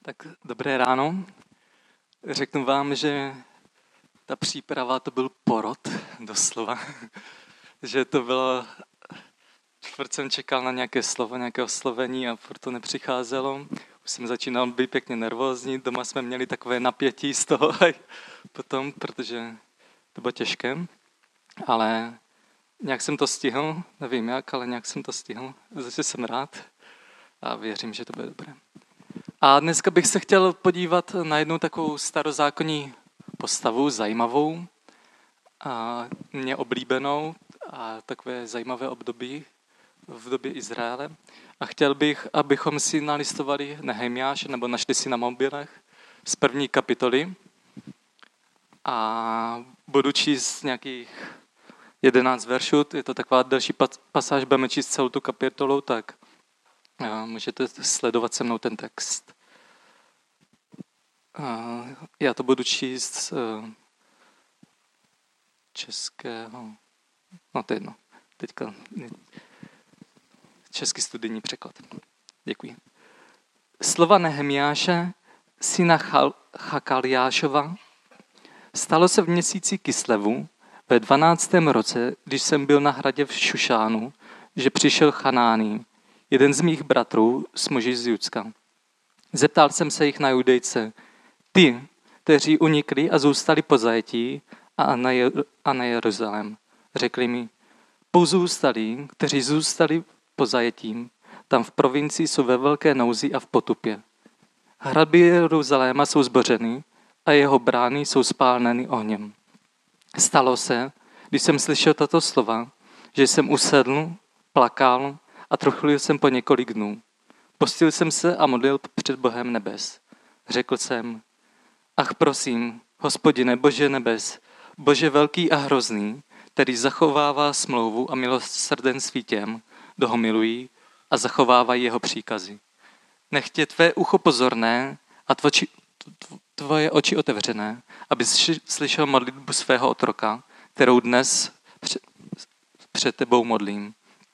Tak dobré ráno. Řeknu vám, že ta příprava to byl porod, doslova. Že to bylo, furt jsem čekal na nějaké slovo, nějaké oslovení a furt to nepřicházelo. Už jsem začínal být pěkně nervózní, doma jsme měli takové napětí z toho potom, protože to bylo těžké. Ale nějak jsem to stihl, nevím jak, ale nějak jsem to stihl. Zase jsem rád a věřím, že to bude dobré. A dneska bych se chtěl podívat na jednu takovou starozákonní postavu, zajímavou, a mě oblíbenou a takové zajímavé období v době Izraele. A chtěl bych, abychom si nalistovali Nehemiáše nebo našli si na mobilech z 1. kapitoly. A budu číst nějakých 11 veršů, je to taková delší pasáž, budeme číst celou tu kapitolu, tak můžete sledovat se mnou ten text. Já to budu číst z českého, no to je jedno, teďka český studijní překlad. Děkuji. Slova Nehemiáše, syna Chakaliášova, stalo se v měsíci Kislevu, ve 12. roce, když jsem byl na hradě v Šušánu, že přišel Chanáný, jeden z mých bratrů s muži z Judska. Zeptal jsem se jich na Judejce, ty, kteří unikli a zůstali po zajetí a na Jeruzalém. Řekli mi, pozůstalí, kteří zůstali po zajetím, tam v provincii jsou ve velké nouzi a v potupě. Hradby Jeruzaléma jsou zbořeny a jeho brány jsou spáleny ohněm. Stalo se, když jsem slyšel tato slova, že jsem usedl, plakal a trochlil jsem po několik dnů. Postil jsem se a modlil před Bohem nebes. Řekl jsem, ach prosím, Hospodine, Bože nebes, Bože velký a hrozný, který zachovává smlouvu a milosrdenství těm, kdo ho milují a zachovávají jeho příkazy. Nech je tvé ucho pozorné a tvoje oči otevřené, aby slyšel modlitbu svého otroka, kterou dnes před tebou modlím.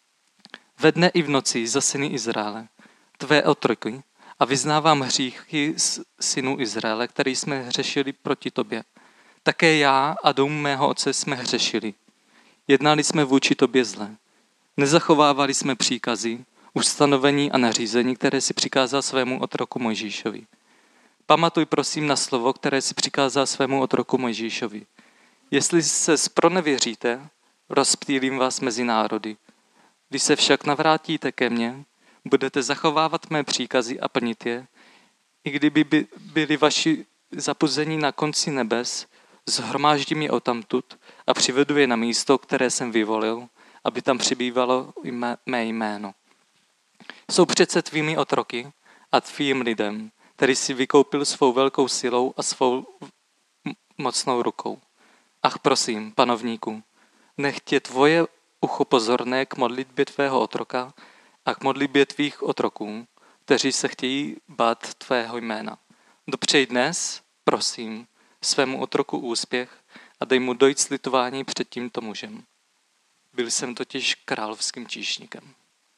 Ve dne i v noci za syny Izraele, tvé otroky, a vyznávám hříchy synů Izraele, který jsme hřešili proti tobě. Také já a dům mého otce jsme hřešili. Jednali jsme vůči tobě zle. Nezachovávali jsme příkazy, ustanovení a nařízení, které si přikázal svému otroku Mojžíšovi. Pamatuj prosím na slovo, které si přikázal svému otroku Mojžíšovi. Jestli se zpronevěříte, rozptýlím vás mezi národy. Když se však navrátíte ke mně, budete zachovávat mé příkazy a plnit je, i kdyby byli vaši zapuzení na konci nebes, zhromáždím je odtamtud a přivedu je na místo, které jsem vyvolil, aby tam přibývalo mé jméno. Jsou přece tvými otroky a tvým lidem, který si vykoupil svou velkou silou a svou mocnou rukou. Ach prosím, panovníku, nech tě tvoje ucho pozorné k modlitbě tvého otroka a k modlitbě tvých otroků, kteří se chtějí bát tvého jména. Dopřej dnes, prosím, svému otroku úspěch a dej mu dojít slitování před tímto mužem. Byl jsem totiž královským číšníkem.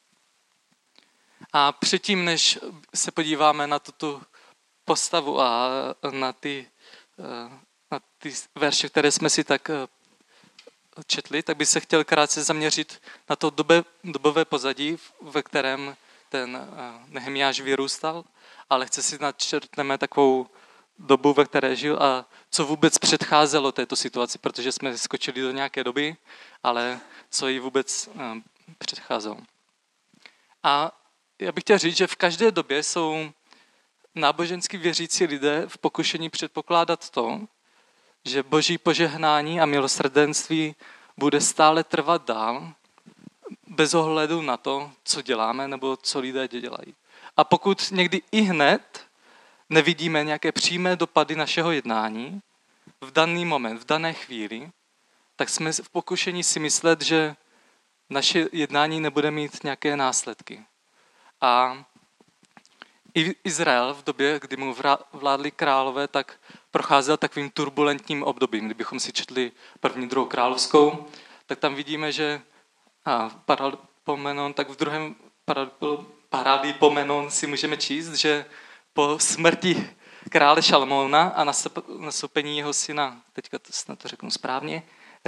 A předtím, než se podíváme na tuto postavu a na ty verše, které jsme si tak četli, tak bych se chtěl krátce zaměřit na to dobové pozadí, ve kterém ten Nehemiáš vyrůstal, ale chci si načrtneme takovou dobu, ve které žil a co vůbec předcházelo této situaci, protože jsme skočili do nějaké doby, ale co jí vůbec předcházelo. A já bych chtěl říct, že v každé době jsou nábožensky věřící lidé v pokušení předpokládat to, že boží požehnání a milosrdenství bude stále trvat dál, bez ohledu na to, co děláme nebo co lidé dělají. A pokud někdy i hned nevidíme nějaké přímé dopady našeho jednání v daný moment, v dané chvíli, tak jsme v pokušení si myslet, že naše jednání nebude mít nějaké následky. A i Izrael v době, kdy mu vládli králové, tak procházel takovým turbulentním obdobím. Kdybychom si četli 1., 2. královskou, tak tam vidíme, že tak v druhém Paralipomenon si můžeme číst, že po smrti krále Šalmóna a nastoupení jeho syna, teďka snad to řeknu správně,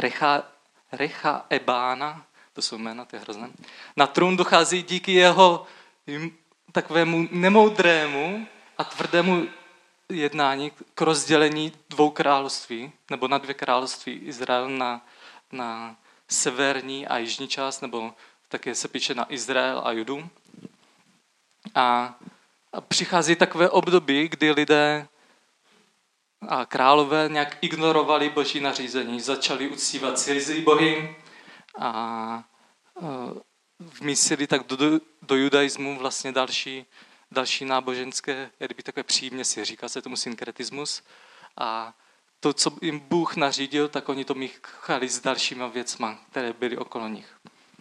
Rechaebána, to jsou jména, to je hrozné, na trůn dochází díky jeho takovému nemoudrému a tvrdému jednání k rozdělení dvou království, nebo na dvě království, Izrael na severní a jižní část, nebo také se píše na Izrael a Judu. A přichází takové období, kdy lidé a králové nějak ignorovali boží nařízení, začali uctívat cizí bohy a vmísili tak do judaismu vlastně další náboženské, kdyby takové příměsi, říká se tomu synkretismus. A to, co jim Bůh nařídil, tak oni to míchali s dalšíma věcma, které byly okolo nich.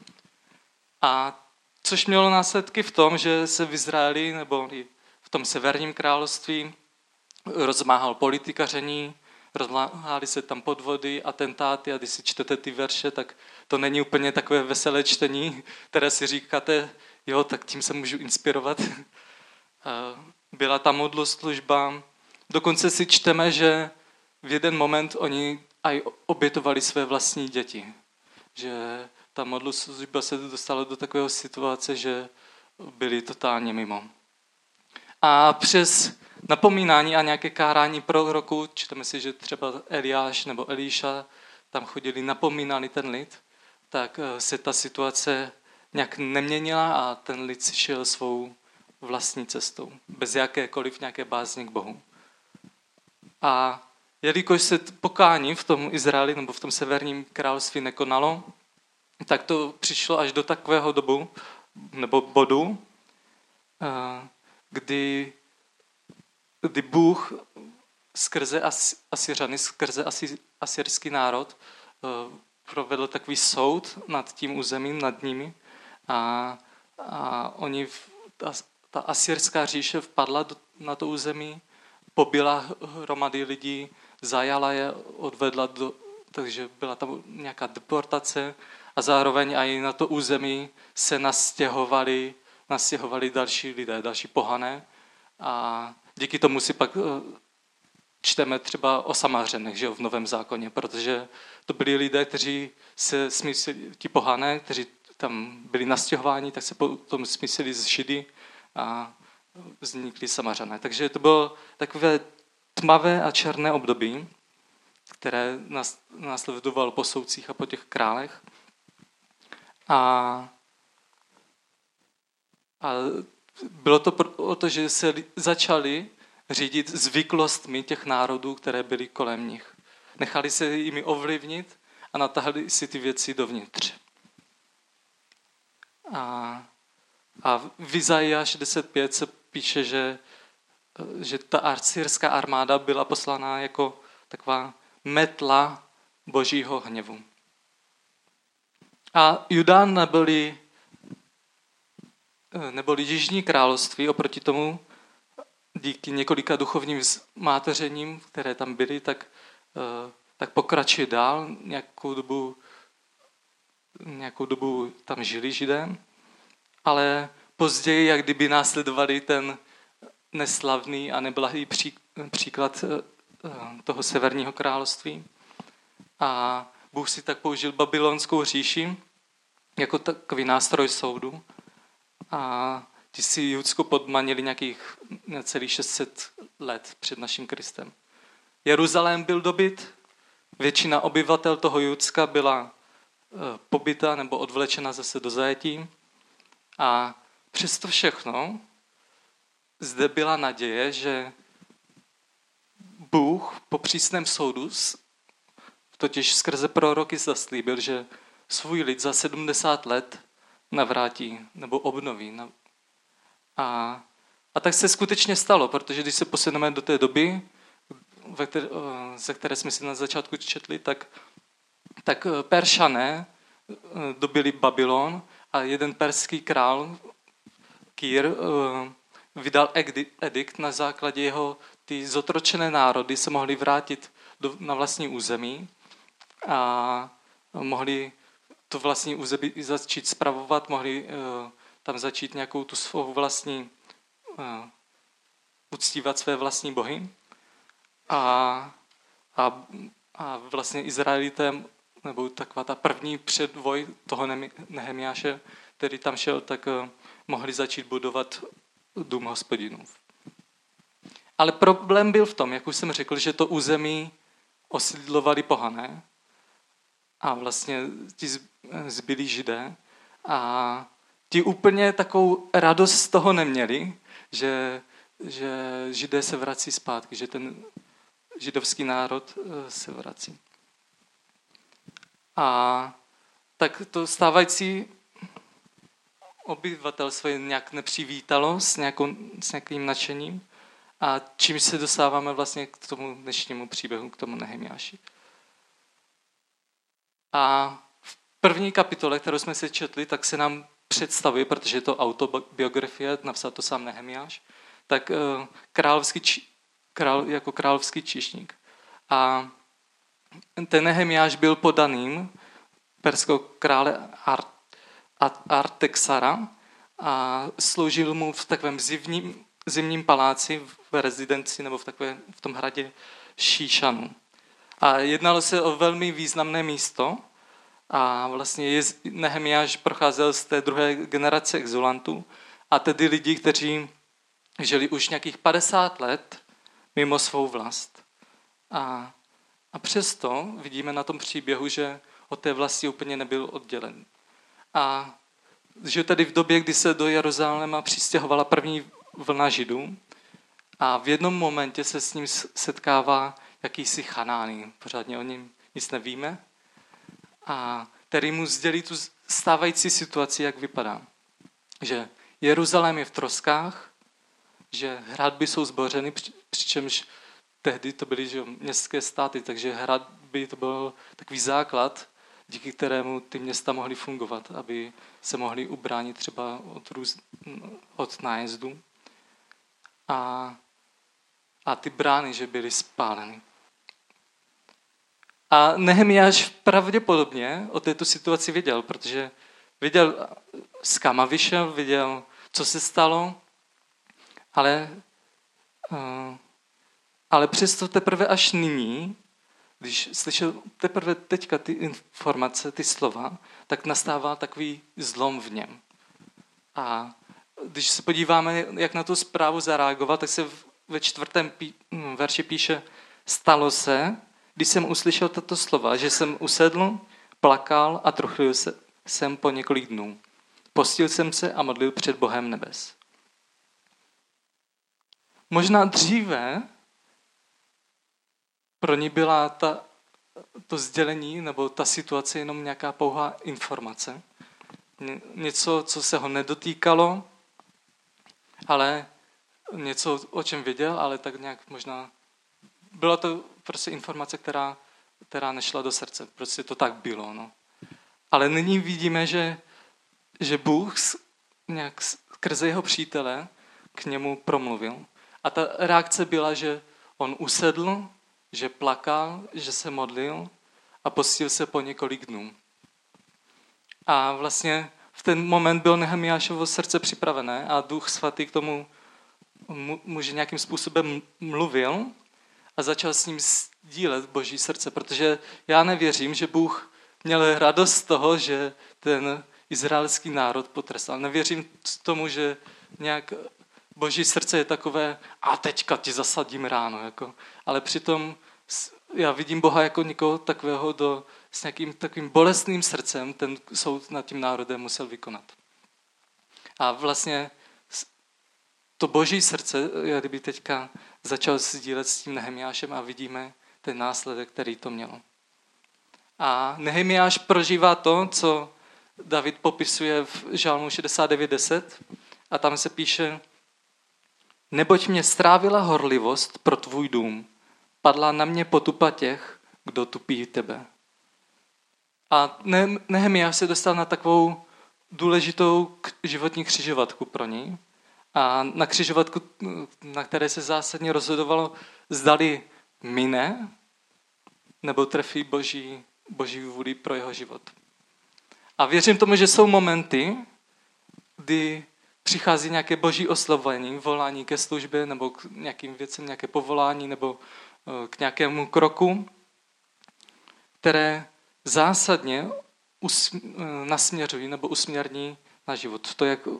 A což mělo následky v tom, že se v Izraeli nebo i v tom severním království rozmáhal politikaření, rozmáhaly se tam podvody, atentáty a když si čtete ty verše, tak to není úplně takové veselé čtení, které si říkáte, jo, tak tím se můžu inspirovat. Byla tam modloslužba. Dokonce si čteme, že v jeden moment oni aj obětovali své vlastní děti. Že ta modloslužba se dostala do takového situace, že byli totálně mimo. A přes napomínání a nějaké kárání proroků, čteme si, že třeba Eliáš nebo Elíša tam chodili, napomínali ten lid, tak se ta situace nějak neměnila a ten lid si šel svou vlastní cestou, bez jakékoliv nějaké bázně k Bohu. A jelikož se pokání v tom Izraeli nebo v tom severním království nekonalo, tak to přišlo až do takového dobu nebo bodu, kdy Bůh skrze Asyřany, skrze asyrský národ provedl takový soud nad tím územím, nad nimi a oni, ta asyrská říše vpadla na to území, pobila hromady lidí, zajala je, odvedla takže byla tam nějaká deportace a zároveň i na to území se nastěhovali další lidé, další pohané a díky tomu si pak čteme třeba o Samařenech, že jo, v Novém zákoně, protože to byli lidé, kteří se smísili, ti pohané, kteří tam byli nastěhováni, tak se potom smísili z Židy a vznikli Samařané. Takže to bylo takové tmavé a černé období, které následovalo po soudcích a po těch králech. A bylo to proto, že se začali řídit zvyklostmi těch národů, které byly kolem nich. Nechali se jimi ovlivnit a natáhli si ty věci dovnitř. A v Izajáš 65 se píše, že ta asyrská armáda byla poslaná jako taková metla božího hněvu. A Juda neboli jižní království, oproti tomu díky několika duchovním máteřením, které tam byly, tak pokračuje dál. Nějakou dobu tam žili Židé, ale později, jak kdyby následovali ten neslavný a neblahý příklad toho severního království. A Bůh si tak použil babylonskou říši jako takový nástroj soudu. A ti si Judsko podmanili nějakých necelých 600 let před naším Kristem. Jeruzalém byl dobyt, většina obyvatel toho Judska byla pobyta nebo odvlečena zase do zajetí. A přesto všechno zde byla naděje, že Bůh po přísném soudu totiž skrze proroky zaslíbil, že svůj lid za 70 let navrátí nebo obnoví. A tak se skutečně stalo, protože když se posuneme do té doby, ze které jsme si na začátku četli, tak Peršané dobili Babylon a jeden perský král, Kýr, vydal edikt, na základě jeho ty zotročené národy se mohly vrátit na vlastní území a mohli to vlastní území začít spravovat, mohli tam začít nějakou tu svou vlastní uctívat své vlastní bohy. A vlastně Izraelitem, nebo taková ta první předvoj toho Nehemiáše, který tam šel, tak mohli začít budovat dům Hospodinův. Ale problém byl v tom, jak už jsem řekl, že to území osídlovali pohané a vlastně ti zbylí Židé a ti úplně takovou radost z toho neměli, že Židé se vrací zpátky, že ten židovský národ se vrací. A tak to stávající obyvatelstvo je nějak nepřivítalo s nějakým nadšením a čím se dostáváme vlastně k tomu dnešnímu příběhu, k tomu Nehemiáši. A v první kapitole, kterou jsme si četli, tak se nám představuje, protože je to autobiografie, napsal to sám Nehemiáš, tak jako královský číšník. A ten Nehemiáš byl podaným perského krále Artaxerxa a sloužil mu v takovém zimním paláci v rezidenci nebo v tom hradě Šíšanu. A jednalo se o velmi významné místo a vlastně Nehemiáš procházel z té druhé generace exulantů a tedy lidi, kteří žili už nějakých 50 let mimo svou vlast. A přesto vidíme na tom příběhu, že od té vlasti úplně nebyl oddělen. A žil tady v době, kdy se do Jeruzaléma přistěhovala první vlna Židů a v jednom momentě se s ním setkává jakýsi Chanáný. Pořádně o něm nic nevíme. A který mu sdělí tu stávající situaci, jak vypadá. Že Jeruzalém je v troskách, že hradby jsou zbořeny, přičemž tehdy to byly městské státy, takže hradby to byl takový základ, díky kterému ty města mohly fungovat, aby se mohly ubránit třeba od nájezdů. A ty brány, že byly spáleny. A Nehemiáš pravděpodobně o této situaci věděl, protože věděl, z kama vyšel, věděl, co se stalo, ale přesto teprve až nyní, když slyšel teprve teďka ty informace, ty slova, tak nastává takový zlom v něm. A když se podíváme, jak na tu zprávu zareagovat, tak se ve 4. verši píše: stalo se, když jsem uslyšel tato slova, že jsem usedl, plakal a truchlil jsem po několik dnů. Postil jsem se a modlil před Bohem nebes. Možná dříve pro ní byla to sdělení nebo ta situace jenom nějaká pouhá informace. Něco, co se ho nedotýkalo, ale něco, o čem věděl, ale tak nějak možná byla to prostě informace, která nešla do srdce. Prostě to tak bylo. No. Ale nyní vidíme, že Bůh nějak skrze jeho přítele k němu promluvil. A ta reakce byla, že on usedl, že plakal, že se modlil a postil se po několik dnů. A vlastně v ten moment byl Nehemiášovo srdce připravené a Duch svatý k tomu muži nějakým způsobem mluvil a začal s ním sdílet Boží srdce, protože já nevěřím, že Bůh měl radost z toho, že ten izraelský národ potrestal. Nevěřím tomu, že nějak Boží srdce je takové a teďka ti zasadím ráno. Jako. Ale přitom já vidím Boha jako někoho takového s nějakým takovým bolestným srdcem ten soud nad tím národem musel vykonat. A vlastně to Boží srdce, já kdyby teďka začal sdílet s tím Nehemiášem a vidíme ten následek, který to mělo. A Nehemiáš prožívá to, co David popisuje v Žalmu 69:10 a tam se píše: neboť mě strávila horlivost pro tvůj dům, padla na mě potupa těch, kdo tupí tebe. A Nehemiáš se dostal na takovou důležitou životní křižovatku pro něj. A na křižovatku, na které se zásadně rozhodovalo, zdali mine nebo trefí Boží vůli pro jeho život. A věřím tomu, že jsou momenty, kdy přichází nějaké boží oslovení, volání ke službě nebo k nějakým věcem, nějaké povolání nebo k nějakému kroku, které zásadně nasměřují nebo usměrní na život. To, jak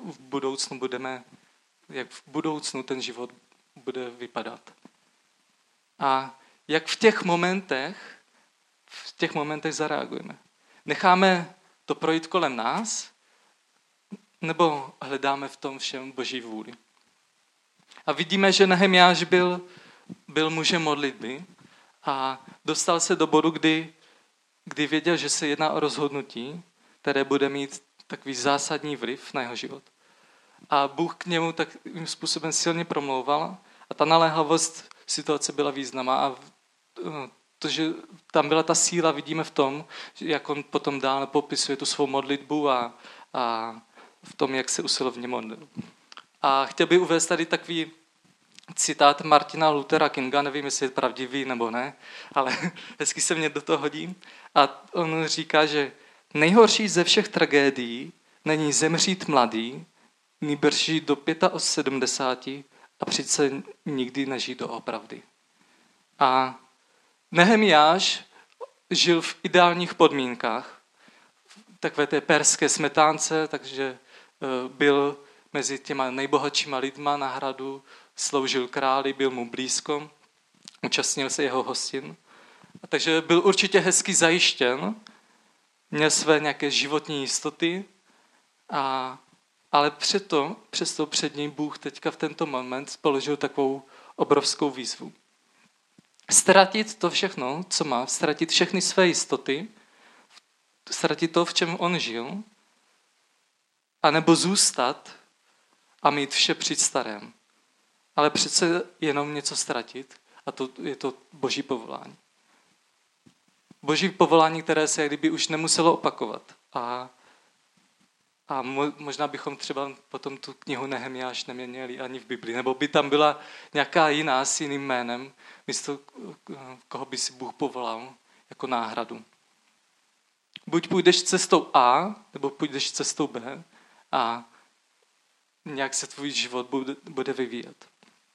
v budoucnu ten život bude vypadat. A jak v těch momentech zareagujeme. Necháme to projít kolem nás, nebo hledáme v tom všem Boží vůli. A vidíme, že Nehemiáš byl mužem modlitby a dostal se do bodu, kdy věděl, že se jedná o rozhodnutí, které bude mít takový zásadní vliv na jeho život. A Bůh k němu takovým způsobem silně promlouval a ta naléhavost situace byla významná a to, že tam byla ta síla, vidíme v tom, jak on potom dál popisuje tu svou modlitbu a v tom, jak se usilovně modlil. A chtěl bych uvést tady takový citát Martina Luthera Kinga, nevím, jestli je pravdivý nebo ne, ale hezky se mě do toho hodí. A on říká, že nejhorší ze všech tragédií není zemřít mladý, nýbrž žít do 75 a přece nikdy nežít doopravdy. A Nehemiáš žil v ideálních podmínkách, takové té perské smetánce, takže byl mezi těma nejbohatšíma lidma na hradu, sloužil králi, byl mu blízko, účastnil se jeho hostin. A takže byl určitě hezky zajištěn, měl své nějaké životní jistoty, ale přesto před ním Bůh teďka v tento moment položil takovou obrovskou výzvu. Ztratit to všechno, co má, ztratit všechny své jistoty, ztratit to, v čem on žil, anebo zůstat a mít vše při starém. Ale přece jenom něco ztratit a to je to Boží povolání. Boží povolání, které se kdyby už nemuselo opakovat. A možná bychom třeba potom tu knihu Nehemiáš neměli ani v Biblii, nebo by tam byla nějaká jiná s jiným jménem, místo koho by si Bůh povolal jako náhradu. Buď půjdeš cestou A, nebo půjdeš cestou B a nějak se tvůj život bude vyvíjet.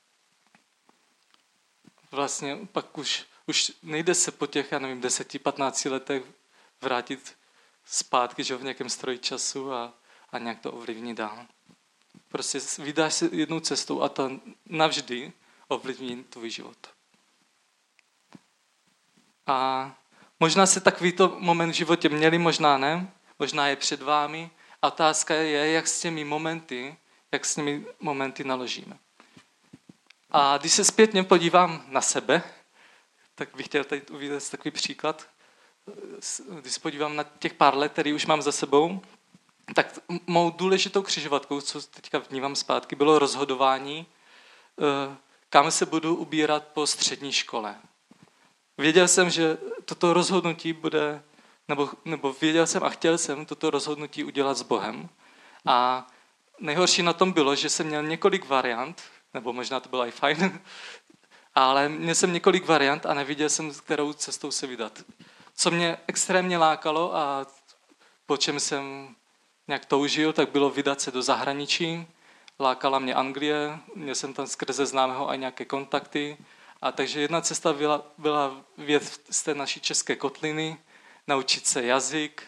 Vlastně pak už nejde se po těch, 10-15 letech vrátit zpátky, že v nějakém stroji času a nějak to ovlivnit dál. Prostě vydáš se jednou cestou a to navždy ovlivní tvůj život. A možná se takovýto moment v životě měli, možná ne, možná je před vámi. A otázka je, jak s těmi momenty naložíme. A když se zpětně podívám na sebe, tak bych chtěl tady uvést takový příklad. Když se podívám na těch pár let, který už mám za sebou, tak mou důležitou křižovatkou, co teďka vnímám zpátky, bylo rozhodování, kam se budu ubírat po střední škole. Věděl jsem, že toto rozhodnutí bude, nebo věděl jsem a chtěl jsem toto rozhodnutí udělat s Bohem. A nejhorší na tom bylo, že jsem měl několik variant, nebo možná to bylo i fajn, ale měl jsem několik variant a nevěděl jsem, kterou cestou se vydat. Co mě extrémně lákalo a po čem jsem nějak toužil, tak bylo vydat se do zahraničí. Lákala mě Anglie, měl jsem tam skrze známého i nějaké kontakty. A takže jedna cesta byla vyjet z té naší české kotliny, naučit se jazyk,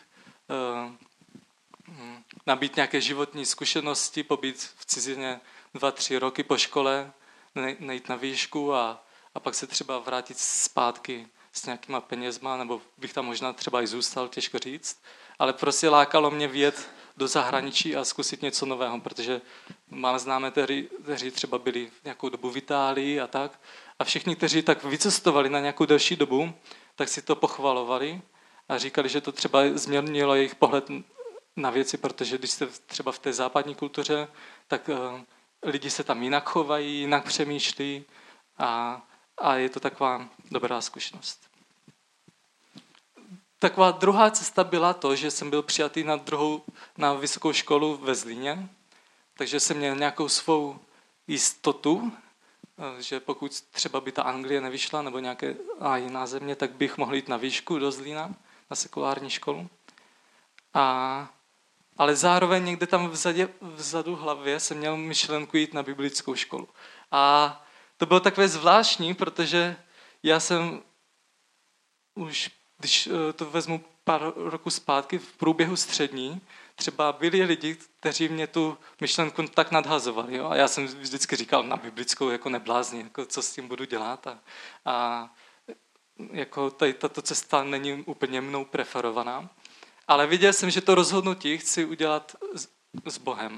nabít nějaké životní zkušenosti, pobít v cizině 2-3 roky po škole, nejít na výšku a pak se třeba vrátit zpátky s nějakýma penězma, nebo bych tam možná třeba i zůstal, těžko říct. Ale prostě lákalo mě vyjet do zahraničí a zkusit něco nového, protože mám známé, kteří třeba byli nějakou dobu v Itálii a tak. A všichni, kteří tak vycestovali na nějakou delší dobu, tak si to pochvalovali a říkali, že to třeba změnilo jejich pohled na věci, protože když jste třeba v té západní kultuře, tak lidi se tam jinak chovají, jinak přemýšlí a je to taková dobrá zkušenost. Taková druhá cesta byla to, že jsem byl přijatý na vysokou školu ve Zlíně, takže jsem měl nějakou svou jistotu, že pokud třeba by ta Anglie nevyšla nebo nějaká jiná země, tak bych mohl jít na výšku do Zlína, na sekulární školu. A ale zároveň někde tam vzadu hlavě jsem měl myšlenku jít na biblickou školu. A to bylo takové zvláštní, protože já jsem už, když to vezmu pár roků zpátky, v průběhu střední, třeba byli lidi, kteří mě tu myšlenku tak nadhazovali. Jo? A já jsem vždycky říkal, na biblickou jako neblázni, jako co s tím budu dělat. A jako tato cesta není úplně mnou preferovaná. Ale viděl jsem, že to rozhodnutí chci udělat s Bohem.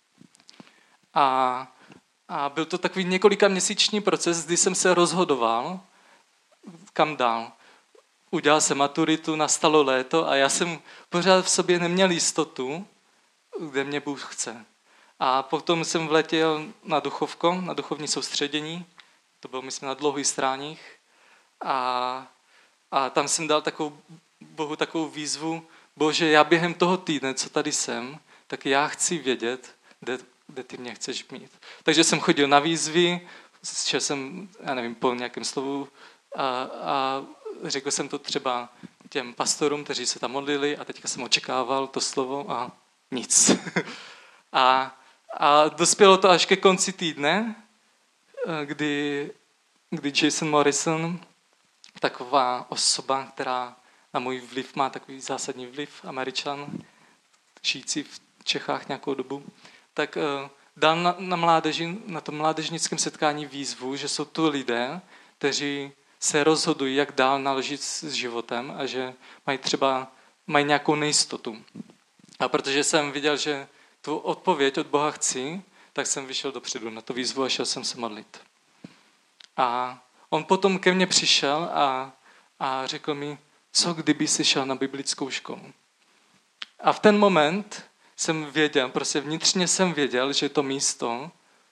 A byl to takový několikaměsíční proces, kdy jsem se rozhodoval, kam dál. Udělal jsem maturitu, nastalo léto a já jsem pořád v sobě neměl jistotu, kde mě Bůh chce. A potom jsem vletěl na duchovko, na duchovní soustředění, to bylo, myslím, na Dlouhých Stráních. A tam jsem dal Bohu takovou výzvu, Bože, já během toho týdne, co tady jsem, tak já chci vědět, kde ty mě chceš mít. Takže jsem chodil na výzvy, šel jsem, já nevím, po nějakém slovu a řekl jsem to třeba těm pastorům, kteří se tam modlili a teďka jsem očekával to slovo a nic. a dospělo to až ke konci týdne, kdy Jason Morrison, taková osoba, která na můj vliv má takový zásadní vliv, Američan, žijící v Čechách nějakou dobu, tak dal na tom mládežnickém setkání výzvu, že jsou tu lidé, kteří se rozhodují, jak dál naložit s životem a že mají nějakou nejistotu. A protože jsem viděl, že tu odpověď od Boha chci, tak jsem vyšel dopředu na tu výzvu a šel jsem se modlit. A on potom ke mně přišel a řekl mi, co kdyby jsi šel na biblickou školu. A v ten moment jsem věděl, prostě vnitřně jsem věděl, že to místo,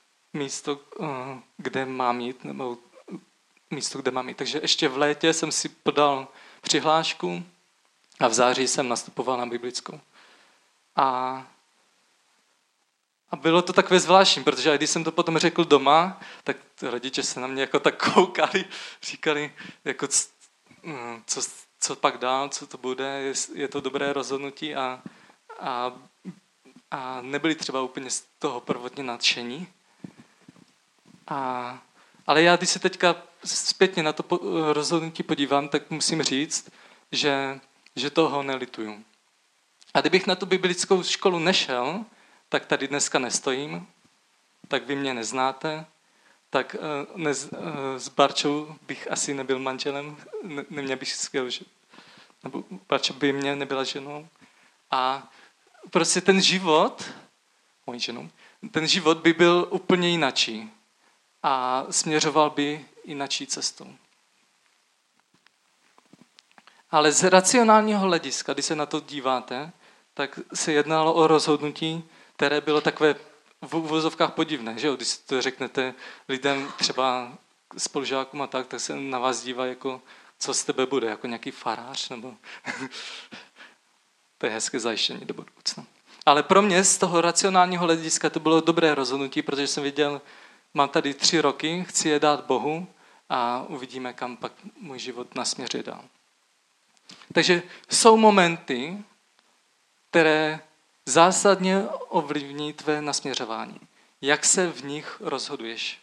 kde mám jít, nebo místo, kde mám jít. Takže ještě v létě jsem si podal přihlášku a v září jsem nastupoval na biblickou. A bylo to takové zvláštní, protože když jsem to potom řekl doma, tak rodiče se na mě jako tak koukali, říkali, jako co pak dál, co to bude, je to dobré rozhodnutí a nebyli třeba úplně z toho prvotně nadšení. Ale já, když se teďka zpětně na to rozhodnutí podívám, tak musím říct, že toho nelituju. A kdybych na tu biblickou školu nešel, tak tady dneska nestojím, tak vy mě neznáte, tak s Barčou bych asi nebyl manželem, neměl bych skvělou ženu, nebo Barča by mě nebyla ženou. A prostě ten život, mojí ženou, ten život by byl úplně jinačí a směřoval by jinačí cestou. Ale z racionálního hlediska, když se na to díváte, tak se jednalo o rozhodnutí, které bylo takové v uvozovkách podivné. Že jo? Když to řeknete lidem třeba spolužákům a tak se na vás dívají, jako, co z tebe bude, jako nějaký farář, nebo to je hezké zajištění do budoucna. Ale pro mě z toho racionálního hlediska to bylo dobré rozhodnutí, protože jsem viděl, mám tady 3 roky, chci je dát Bohu a uvidíme, kam pak můj život nasměřuje dál. Takže jsou momenty, které zásadně ovlivní tvé nasměřování. Jak se v nich rozhoduješ?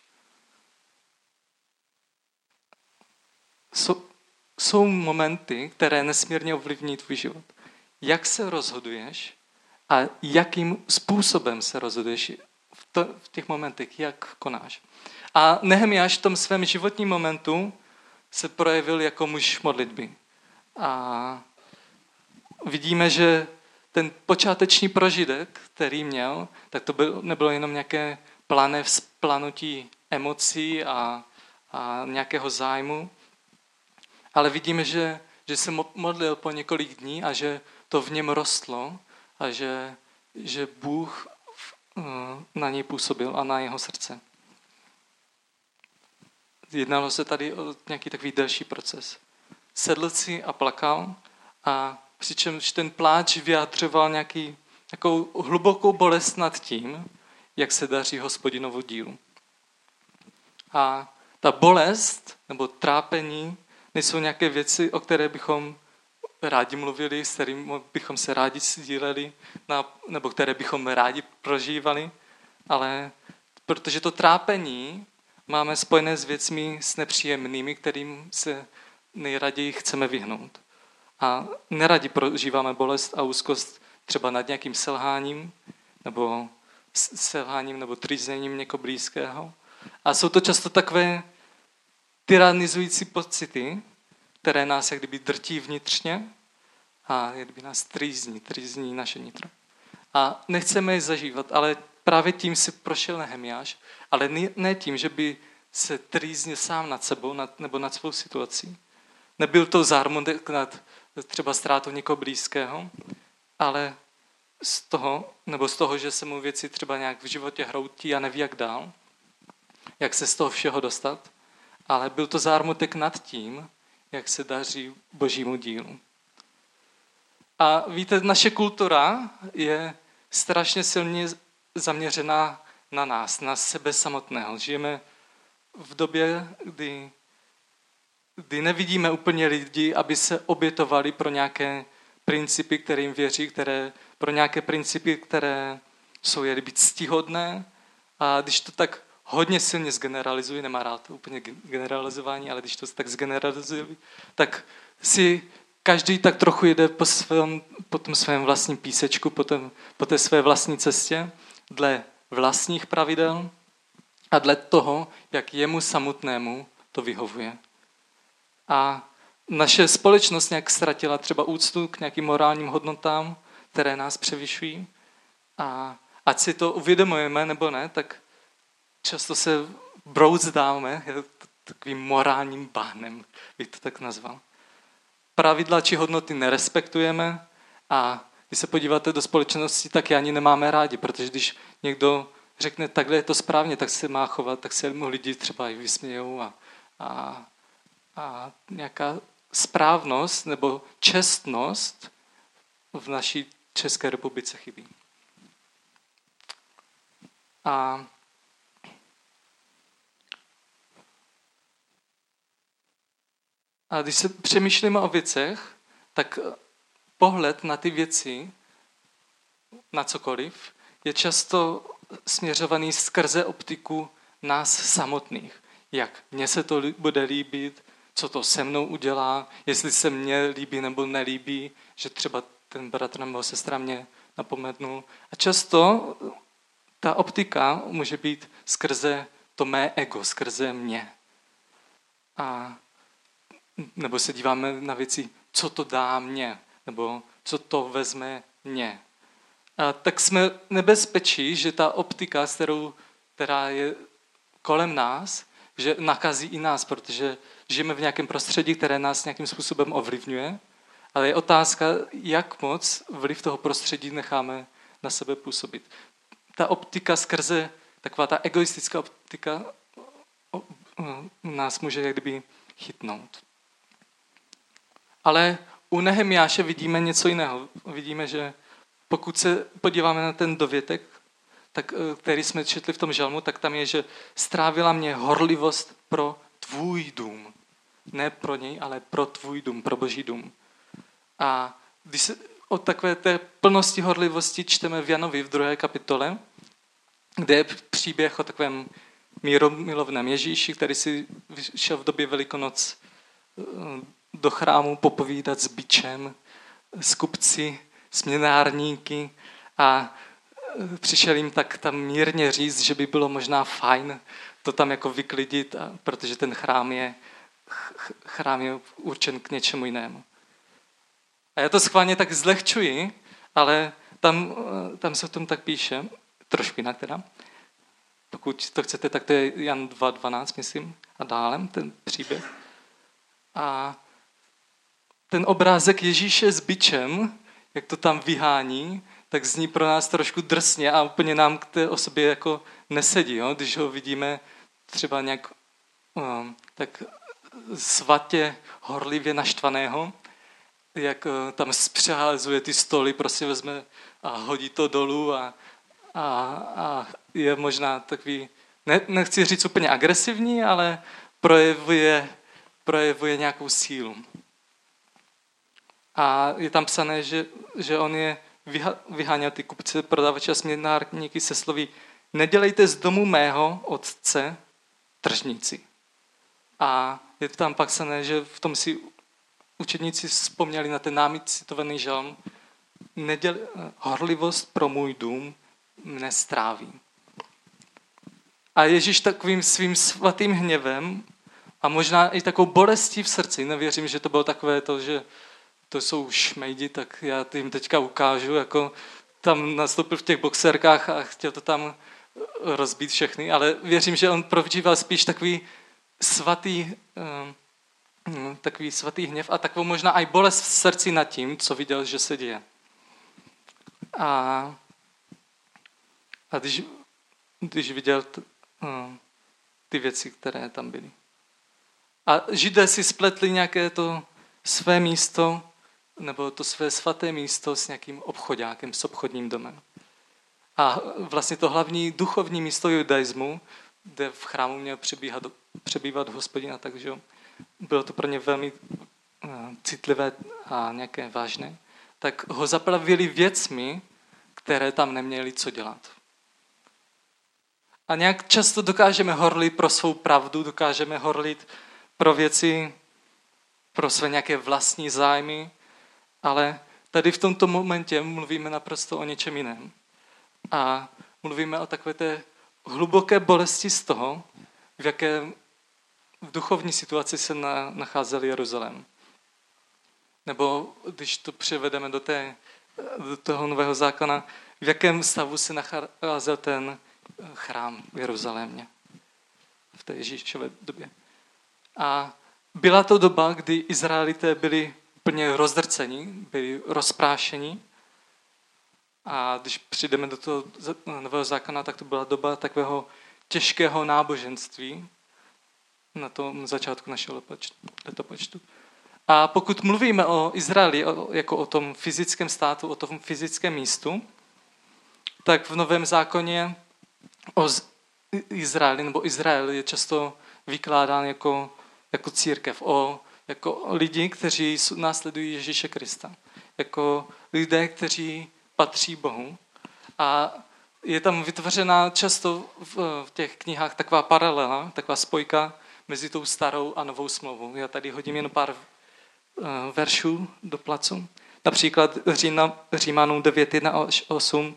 Jsou momenty, které nesmírně ovlivní tvůj život. Jak se rozhoduješ a jakým způsobem se rozhoduješ v těch momentech, jak konáš. A Nehemiáš v tom svém životním momentu se projevil jako muž modlitby. A vidíme, že ten počáteční prožitek, který měl, tak to nebylo jenom nějaké plané vzplanutí emocí a nějakého zájmu, ale vidíme, že se modlil po několik dní a že to v něm rostlo a že Bůh na něj působil a na jeho srdce. Jednalo se tady o nějaký takový delší proces. Sedl si a plakal a přičemž ten pláč vyjádřoval nějakou hlubokou bolest nad tím, jak se daří Hospodinovu dílu. A ta bolest nebo trápení nejsou nějaké věci, o které bychom rádi mluvili, s kterými bychom se rádi sdíleli, nebo které bychom rádi prožívali, ale protože to trápení máme spojené s věcmi s nepříjemnými, kterým se nejraději chceme vyhnout. A neradi prožíváme bolest a úzkost třeba nad nějakým selháním nebo trýzněním někoho blízkého. A jsou to často takové tyranizující pocity, které nás jak kdyby drtí vnitřně a jak kdyby nás trýzní naše nitro. A nechceme je zažívat, ale právě tím si prošel Nehemiáš, ale ne tím, že by se trýznil sám nad sebou nebo nad svou situací. Nebyl to zármutek nad třeba ztrátou někoho blízkého, ale z toho, že se mu věci třeba nějak v životě hroutí a neví jak dál, jak se z toho všeho dostat, ale byl to zármutek nad tím, jak se daří božímu dílu. A víte, naše kultura je strašně silně zaměřená na nás, na sebe samotného. Žijeme v době, kdy nevidíme úplně lidi, aby se obětovali pro nějaké principy, kterým věří, pro nějaké principy, které jsou jeli ctihodné. A když to tak hodně silně zgeneralizuji, nemá rád to úplně generalizování, ale když to tak zgeneralizuji, tak si každý tak trochu jede po tom svém vlastním písečku, po té své vlastní cestě, dle vlastních pravidel a dle toho, jak jemu samotnému to vyhovuje. A naše společnost nějak ztratila třeba úctu k nějakým morálním hodnotám, které nás převyšují. A ať si to uvědomujeme nebo ne, tak často se brouzdáme takovým morálním bahnem, bych to tak nazval. Pravidla či hodnoty nerespektujeme a když se podíváte do společnosti, tak je ani nemáme rádi, protože když někdo řekne, takhle je to správně, tak se má chovat, tak se mu lidi třeba i vysmějou a nějaká správnost nebo čestnost v naší České republice chybí. A když se přemýšlíme o věcech, tak pohled na ty věci, na cokoliv, je často směřovaný skrze optiku nás samotných. Jak mně se to bude líbit, co to se mnou udělá, jestli se mně líbí nebo nelíbí, že třeba ten bratr nebo sestra mě napomenul. A často ta optika může být skrze to mé ego, skrze mě. Nebo se díváme na věci, co to dá mně, nebo co to vezme mně. A tak jsme nebezpečí, že ta optika, která je kolem nás, že nakazí i nás, protože žijeme v nějakém prostředí, které nás nějakým způsobem ovlivňuje, ale je otázka, jak moc vliv toho prostředí necháme na sebe působit. Ta optika skrze, taková ta egoistická optika nás může jak kdyby chytnout. Ale u Nehemiáše vidíme něco jiného. Vidíme, že pokud se podíváme na ten dovětek, který jsme četli v tom žalmu, tak tam je, že strávila mě horlivost pro tvůj dům. Ne pro něj, ale pro tvůj dům, pro boží dům. A když se o takové té plnosti horlivosti čteme v Janovi v 2. kapitole, kde je příběh o takovém míromilovném Ježíši, který si šel v době Velikonoc do chrámu popovídat s bičem, s kupci, s měnárníky a přišel jim tak tam mírně říct, že by bylo možná fajn to tam jako vyklidit, protože ten chrám je určen k něčemu jinému. A já to schválně tak zlehčuji, ale tam se o tom tak píše, trošku jinak teda. Pokud to chcete, tak to je Jan 2.12, myslím, a dále ten příběh. A ten obrázek Ježíše s bičem, jak to tam vyhání, tak zní pro nás trošku drsně a úplně nám k té osobě jako nesedí, jo? Když ho vidíme třeba nějak tak svatě, horlivě naštvaného, jak tam zpřeházuje ty stoly, prostě vezme a hodí to dolů a je možná takový, nechci říct úplně agresivní, ale projevuje nějakou sílu. A je tam psané, že on je vyháněl ty kupce, prodavače a směnárníky se slovy nedělejte z domu mého otce tržníci. A je tam pak psané, že v tom si učedníci vzpomněli na ten námi citovaný žalm horlivost pro můj dům mne stráví. A Ježíš takovým svým svatým hněvem a možná i takovou bolestí v srdci, nevěřím, že to bylo takové to, že to jsou šmejdi, tak já jim teďka ukážu, jako tam nastoupil v těch boxerkách a chtěl to tam rozbít všechny, ale věřím, že on prožíval spíš takový svatý hněv a takovou možná i bolest v srdci nad tím, co viděl, že se děje. A když viděl ty věci, které tam byly. A Židé si spletli nějaké to své místo, nebo to své svaté místo s nějakým obchodákem, s obchodním domem. A vlastně to hlavní duchovní místo judaismu, kde v chrámu měl přebývat Hospodina, takže bylo to pro ně velmi citlivé a nějaké vážné, tak ho zaplavili věcmi, které tam neměli co dělat. A nějak často dokážeme horlit pro svou pravdu, dokážeme horlit pro věci, pro své nějaké vlastní zájmy, ale tady v tomto momentě mluvíme naprosto o něčem jiném. A mluvíme o takové té hluboké bolesti z toho, v jaké v duchovní situaci se nacházel Jeruzalém. Nebo když to převedeme do toho nového zákona, v jakém stavu se nacházel ten chrám v Jeruzalémě v té Ježíšové době. A byla to doba, kdy Izraelité byli úplně rozdrceni, byli rozprášeni. A když přijdeme do toho nového zákona, tak to byla doba takového těžkého náboženství na tom začátku našeho letopočtu. A pokud mluvíme o Izraeli jako o tom fyzickém státu, o tom fyzickém místu, tak v Novém zákoně o Izraeli, nebo Izrael je často vykládán jako církev, jako lidi, kteří následují Ježíše Krista, jako lidé, kteří patří Bohu. A je tam vytvořena často v těch knihách taková paralela, taková spojka mezi tou starou a novou smlouvou. Já tady hodím jen pár veršů do placu. Například Římanům 9:1-8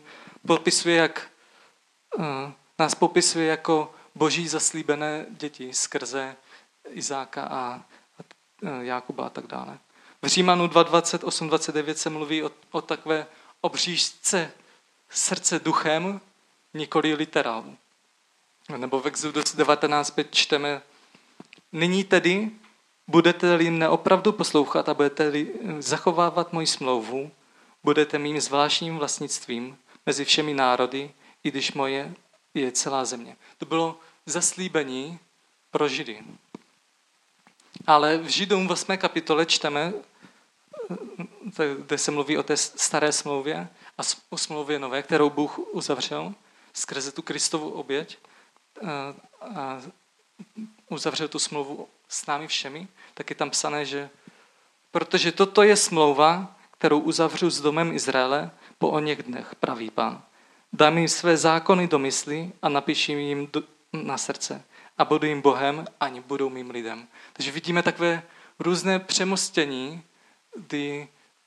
nás popisuje jako boží zaslíbené děti skrze Izáka a Jákuba a tak dále. V Římanu 2:28-29 se mluví o takové obřížce srdce duchem, nikoli literálů. Nebo v Exodus 19:5 čteme: Nyní tedy budete-li mne opravdu poslouchat a budete-li zachovávat moji smlouvu, budete mým zvláštním vlastnictvím mezi všemi národy, i když moje je celá země. To bylo zaslíbení pro Židy. Ale v Židům 8. kapitole čteme, kde se mluví o té staré smlouvě a o smlouvě nové, kterou Bůh uzavřel skrze tu Kristovu oběť a uzavřel tu smlouvu s námi všemi, tak je tam psané, že protože toto je smlouva, kterou uzavřu s domem Izraele po oněch dnech, praví Pán. Dám jim své zákony do mysli a napíším jim na srdce. A budu jim Bohem, ani budou mým lidem. Takže vidíme takové různé přemostění, kdy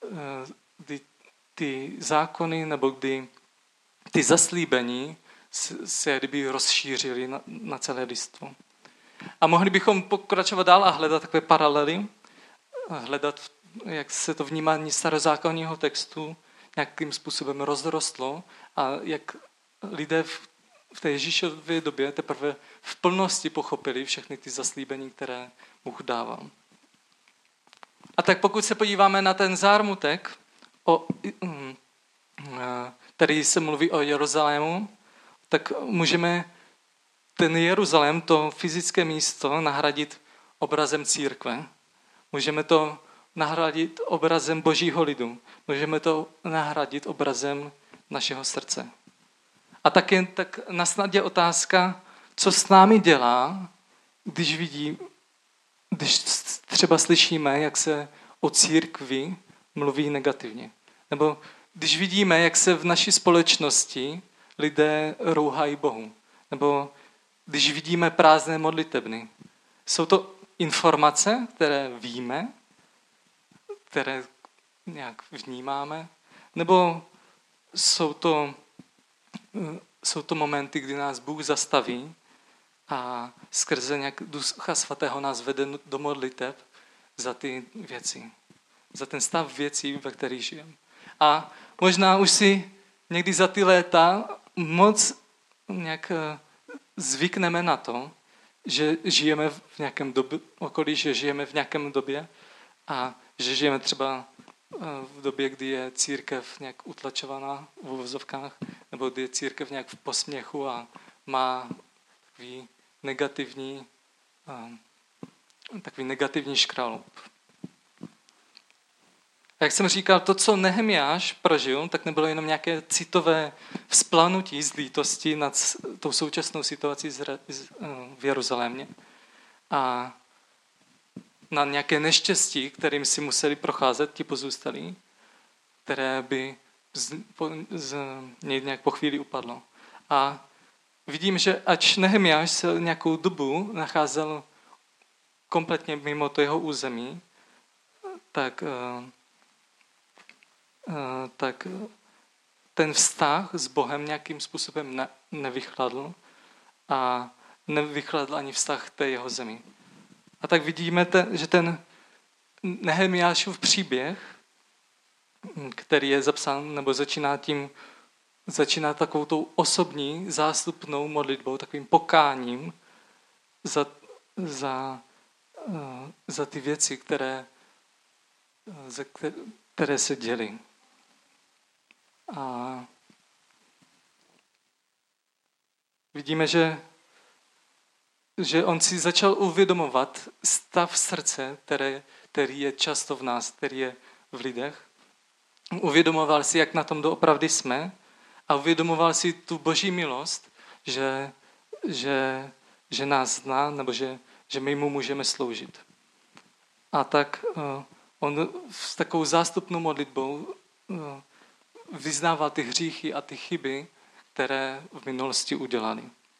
ty zákony nebo kdy ty zaslíbení se kdyby rozšířily na celé lidstvo. A mohli bychom pokračovat dál a hledat takové paralely, hledat, jak se to vnímání starozákonního textu nějakým způsobem rozrostlo a jak lidé v té Ježíšově době teprve v plnosti pochopili všechny ty zaslíbení, které Bůh dával. A tak pokud se podíváme na ten zármutek, který se mluví o Jeruzalému, tak můžeme ten Jeruzalém, to fyzické místo, nahradit obrazem církve. Můžeme to nahradit obrazem Božího lidu. Můžeme to nahradit obrazem našeho srdce. A tak na snadě otázka, co s námi dělá, když třeba slyšíme, jak se o církvi mluví negativně. Nebo když vidíme, jak se v naší společnosti lidé rouhají Bohu. Nebo když vidíme prázdné modlitebny. Jsou to informace, které víme, které nějak vnímáme, nebo jsou to momenty, kdy nás Bůh zastaví a skrze nějak Ducha Svatého nás vede do modliteb za ty věci. Za ten stav věcí, ve kterých žijeme. A možná už si někdy za ty léta moc nějak zvykneme na to, že žijeme v nějakém okolí, že žijeme v nějakém době a že žijeme třeba v době, kdy je církev nějak utlačovaná v uvozovkách, nebo kdy je církev nějak v posměchu a má takový negativní škraloup. Jak jsem říkal, to, co Nehemiáš prožil, tak nebylo jenom nějaké citové vzplanutí z lítosti nad tou současnou situací v Jeruzalémě a na nějaké neštěstí, kterým si museli procházet ti pozůstalí, které by z něj nějak po chvíli upadlo. A vidím, že ač Nehemiáš se nějakou dobu nacházel kompletně mimo to jeho území, tak ten vztah s Bohem nějakým způsobem nevychladl a nevychladl ani vztah té jeho zemi. A tak vidíme, že ten Nehemiášův příběh, který je zapsán, nebo začíná takovou tou osobní zástupnou modlitbou, takovým pokáním za ty věci, které se děly. A vidíme, že on si začal uvědomovat stav srdce, který je často v nás, který je v lidech. Uvědomoval si, jak na tom doopravdy jsme a uvědomoval si tu boží milost, že nás zná, nebo že my mu můžeme sloužit. A tak on s takovou zástupnou modlitbou vyznával ty hříchy a ty chyby, které v minulosti udělali.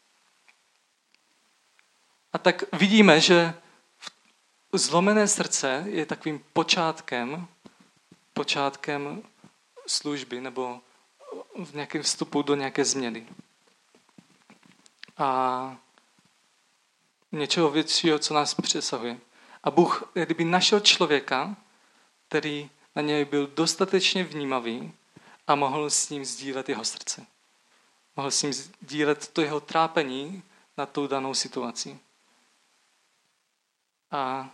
A tak vidíme, že zlomené srdce je takovým počátkem služby nebo v nějakém vstupu do nějaké změny. A něčeho většího, co nás přesahuje. A Bůh kdyby našel člověka, který na něj byl dostatečně vnímavý a mohl s ním sdílet jeho srdce. Mohl s ním sdílet to jeho trápení nad tou danou situací. A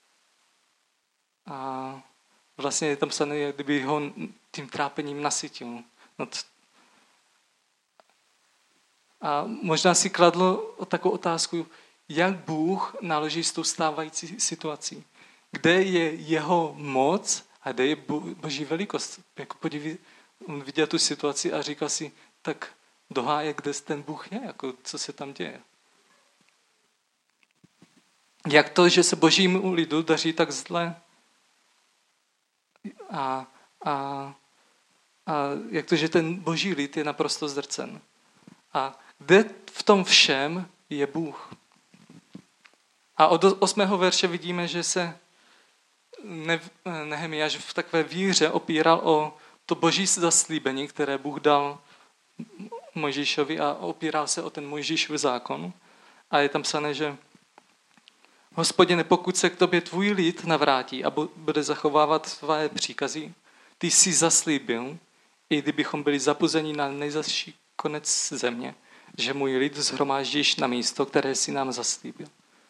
vlastně je tam psané, jak kdyby ho tím trápením nasytil. A možná si kladl takovou otázku, jak Bůh naloží s tou stávající situací. Kde je jeho moc a kde je boží velikost. Jako podívej, on viděl tu situaci a říkal si, tak doháje, kde ten Bůh je, jako co se tam děje. Jak to, že se božímu lidu daří tak zle? A jak to, že ten boží lid je naprosto zdrcen? A kde v tom všem je Bůh? A od 8. verše vidíme, že se Nehemiáš v takové víře opíral o to boží zaslíbení, které Bůh dal Mojžíšovi a opíral se o ten Mojžíšův zákon. A je tam psané, že Hospodine, pokud se k tobě tvůj lid navrátí a bude zachovávat tvé příkazy, ty jsi zaslíbil, i kdybychom byli zapuzeni na nejzazší konec země, že můj lid shromáždíš na místo, které jsi nám zaslíbil.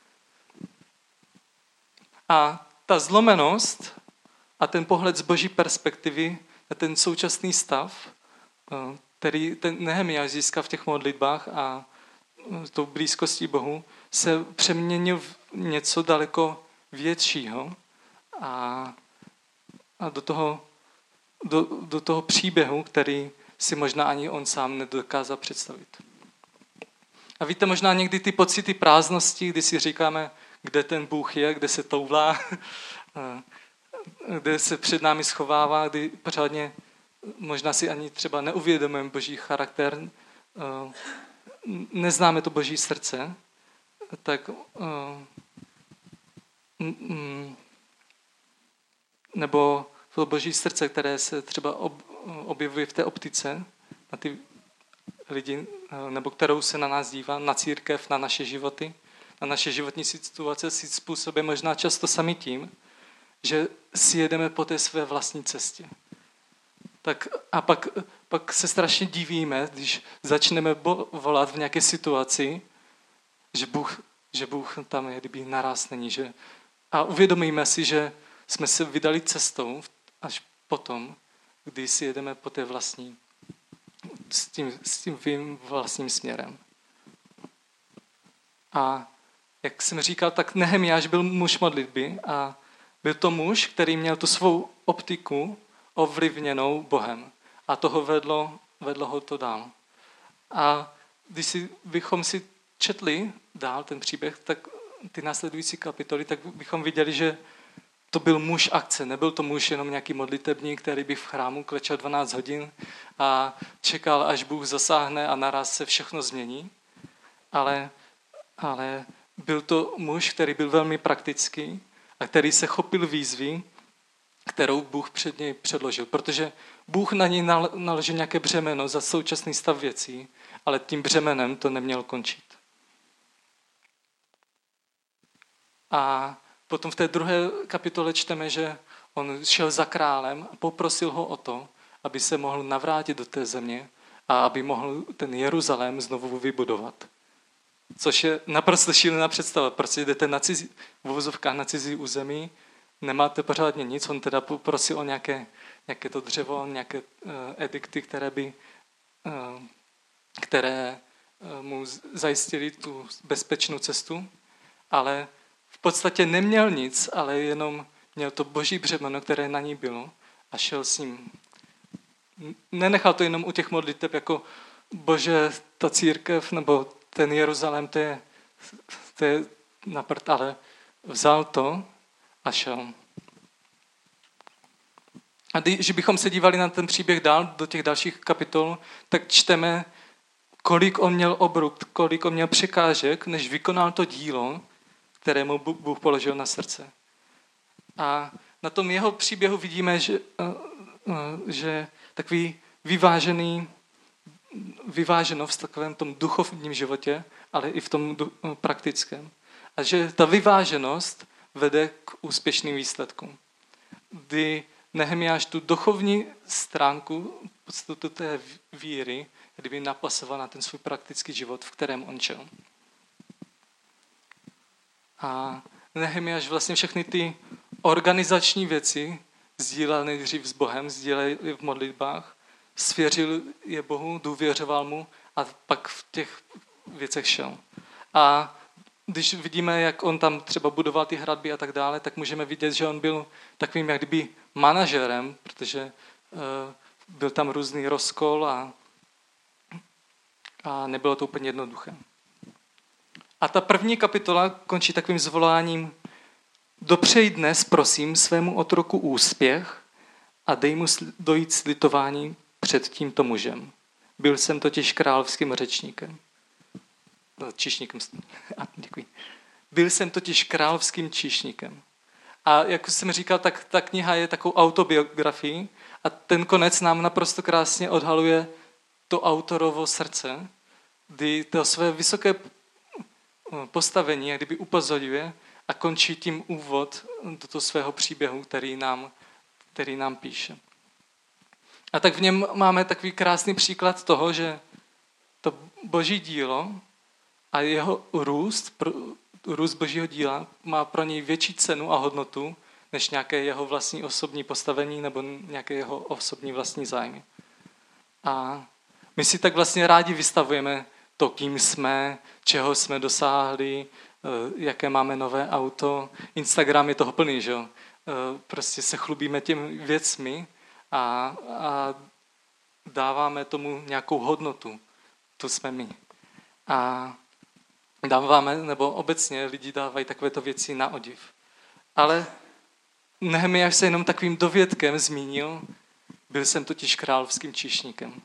A ta zlomenost a ten pohled z boží perspektivy na ten současný stav, který ten Nehemiáš získal v těch modlitbách a tou blízkostí Bohu, se přeměnil v něco daleko většího a do toho příběhu, který si možná ani on sám nedokázal představit. A víte, možná někdy ty pocity prázdnosti, kdy si říkáme, kde ten Bůh je, kde se toulá, kde se před námi schovává, kdy pořádně možná si ani třeba neuvědomujeme Boží charakter, neznáme to Boží srdce, tak nebo to Boží srdce, které se třeba objevuje v té optice na ty lidi, nebo kterou se na nás dívá, na církev, na naše životy, na naše životní situace, si způsobuje možná často sami tím, že si jedeme po té své vlastní cestě. Tak a pak se strašně divíme, když začneme volat v nějaké situaci, že Bůh tam je, kdyby naraz není. A uvědomíme si, že jsme se vydali cestou až potom, kdy si jedeme po té vlastní, s tím vlastním směrem. A jak jsem říkal, tak Nehemiáš byl muž modlitby a byl to muž, který měl tu svou optiku ovlivněnou Bohem. A toho vedlo ho to dál. A když bychom si četli dál ten příběh, tak ty následující kapitoly, tak bychom viděli, že to byl muž akce. Nebyl to muž jenom nějaký modlitebník, který by v chrámu klečel 12 hodin a čekal, až Bůh zasáhne a naraz se všechno změní. Ale byl to muž, který byl velmi praktický a který se chopil výzvy, kterou Bůh před něj předložil. Protože Bůh na něj naložil nějaké břemeno za současný stav věcí, ale tím břemenem to nemělo končit. A potom v té druhé kapitole čteme, že on šel za králem a poprosil ho o to, aby se mohl navrátit do té země a aby mohl ten Jeruzalém znovu vybudovat. Což je naprosto šílená představa. Prostě jdete na cizí území, nemáte pořádně nic, on teda poprosil o nějaké to dřevo, nějaké edikty, které mu zajistili tu bezpečnou cestu, ale v podstatě neměl nic, ale jenom měl to boží břemeno, které na ní bylo a šel s ním. Nenechal to jenom u těch modliteb, jako Bože, ta církev nebo ten Jeruzalém, to je na prd, ale vzal to a šel. A když bychom se dívali na ten příběh dál, do těch dalších kapitol, tak čteme, kolik on měl obruk, kolik on měl překážek, než vykonal to dílo, které mu Bůh položil na srdce. A na tom jeho příběhu vidíme, že takový vyváženost v takovém tom duchovním životě, ale i v tom praktickém. A že ta vyváženost vede k úspěšným výsledkům. Kdy Nehemiáš tu duchovní stránku, podstatu té víry, kdyby napasoval na ten svůj praktický život, v kterém on šel. A Nehemiáš vlastně všechny ty organizační věci sdílel nejdřív s Bohem, sdílel je v modlitbách, svěřil je Bohu, důvěřoval mu a pak v těch věcech šel. A když vidíme, jak on tam třeba budoval ty hradby a tak dále, tak můžeme vidět, že on byl takovým jak kdyby manažerem, protože byl tam různý rozkol a nebylo to úplně jednoduché. A ta první kapitola končí takovým zvoláním: dopřej dnes, prosím, svému otroku úspěch a dej mu dojít slitování před tímto mužem. Byl jsem totiž královským řečníkem. Číšníkem. Děkuji. Byl jsem totiž královským číšníkem. A jak jsem říkal, tak ta kniha je takovou autobiografií a ten konec nám naprosto krásně odhaluje to autorovo srdce, kdy to své vysoké postavení jak kdyby upozorňuje a končí tím úvod do toho svého příběhu, který nám píše. A tak v něm máme takový krásný příklad toho, že to boží dílo a jeho růst božího díla má pro něj větší cenu a hodnotu, než nějaké jeho vlastní osobní postavení nebo nějaké jeho osobní vlastní zájmy. A my si tak vlastně rádi vystavujeme to, kým jsme, čeho jsme dosáhli, jaké máme nové auto. Instagram je toho plný, že jo? Prostě se chlubíme těmi věcmi a dáváme tomu nějakou hodnotu. To jsme my. A dáváme, nebo obecně lidi dávají takovéto věci na odiv. Ale Nehemiáš se jenom takovým dovědkem zmínil, byl jsem totiž královským číšníkem.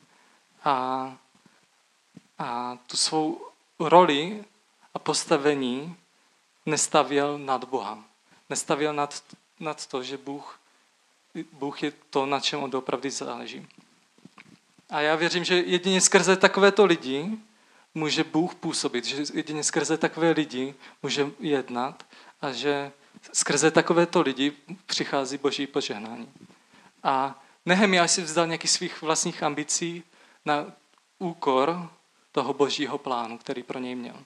A tu svou roli a postavení nestavěl nad Boha. Nestavěl nad to, že Bůh je to, na čem on opravdu záleží. A já věřím, že jedině skrze takovéto lidi může Bůh působit, že jedině skrze takové lidi může jednat a že skrze takovéto lidi přichází Boží požehnání. A Nehemiáš si vzdal nějakých svých vlastních ambicí na úkor toho Božího plánu, který pro něj měl.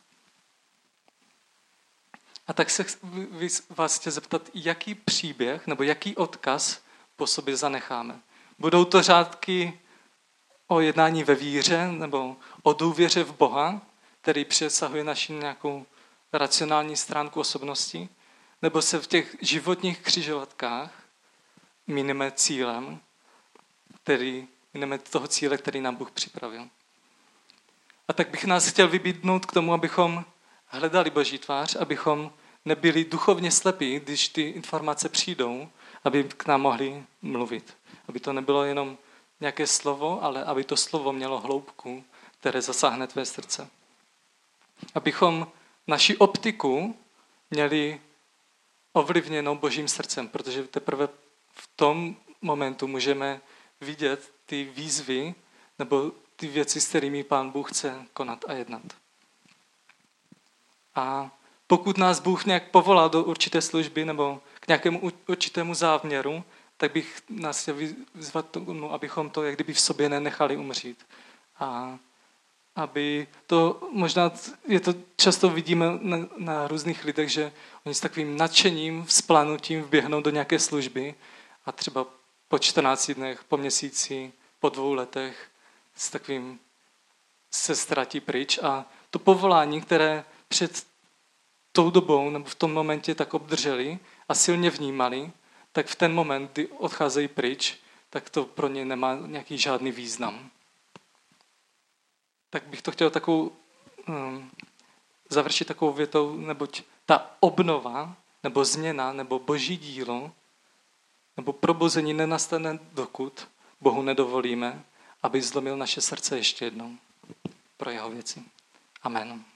A tak se vás chci zeptat, jaký příběh nebo jaký odkaz po sobě zanecháme. Budou to řádky o jednání ve víře nebo o důvěře v Boha, který přesahuje naši nějakou racionální stránku osobnosti, nebo se v těch životních křižovatkách mineme toho cíle, který nám Bůh připravil. A tak bych nás chtěl vybídnout k tomu, abychom hledali Boží tvář, abychom nebyli duchovně slepí, když ty informace přijdou, aby k nám mohli mluvit. Aby to nebylo jenom nějaké slovo, ale aby to slovo mělo hloubku, které zasáhne tvé srdce. Abychom naši optiku měli ovlivněnou Božím srdcem, protože teprve v tom momentu můžeme vidět ty výzvy nebo ty věci, s kterými Pán Bůh chce konat a jednat. A pokud nás Bůh nějak povolal do určité služby nebo k nějakému určitému záměru, tak bych nás chtěl vyzvat tomu, abychom to jak kdyby v sobě nenechali umřít. A aby to, možná je to často vidíme na různých lidech, že oni s takovým nadšením, vzplanutím vběhnou do nějaké služby a třeba po 14 dnech, po měsíci, po 2 letech s takovým se ztratí pryč a to povolání, které před tou dobou nebo v tom momentě tak obdrželi a silně vnímali, tak v ten moment, kdy odcházejí pryč, tak to pro ně nemá nějaký žádný význam. Tak bych to chtěl završit takovou větou, neboť ta obnova, nebo změna, nebo Boží dílo, nebo probuzení nenastane, dokud Bohu nedovolíme, aby zlomil naše srdce ještě jednou pro jeho věci. Amen.